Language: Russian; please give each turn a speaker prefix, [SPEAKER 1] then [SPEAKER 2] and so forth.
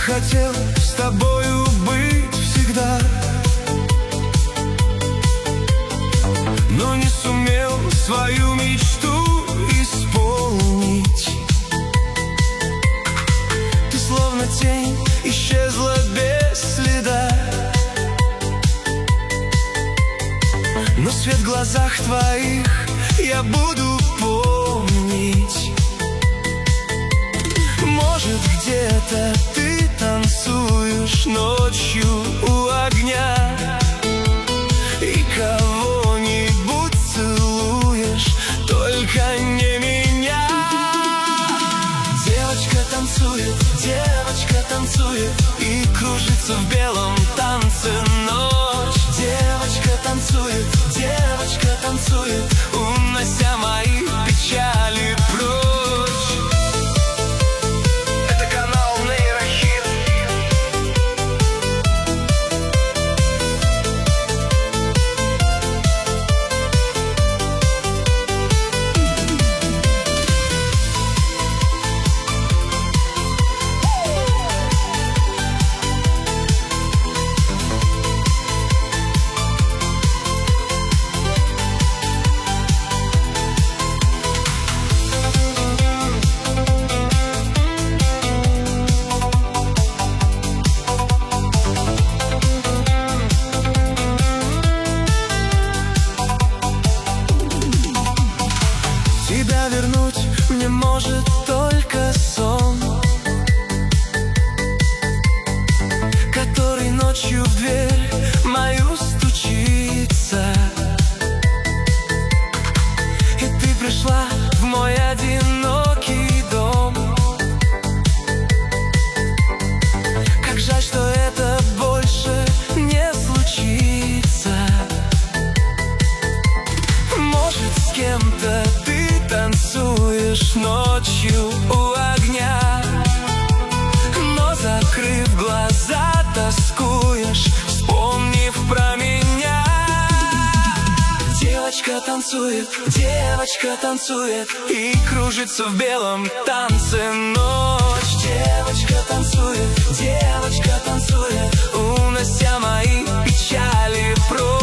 [SPEAKER 1] хотел с тобою быть всегда, но не сумел свою мечту исполнить. Ты словно тень исчезла без следа, но свет в глазах твоих я буду помнить. Может, где-то ты танцуешь ночью у огня и кого-нибудь целуешь, только не меня. Девочка танцует и кружится в белом танце ночь. Девочка танцует, унося мои печали прочь. Это канал Нейрохит. Тебя вернуть мне может только сон, который ночью в дверь мою стучится. И ты пришла в мой одинокий дом. Как жаль, что это больше не случится. Может, с кем-то ты танцуешь ночью у огня, но, закрыв глаза, тоскуешь, вспомнив про меня. Девочка танцует и кружится в белом танце ночь. Девочка танцует, унося мои печали прочь.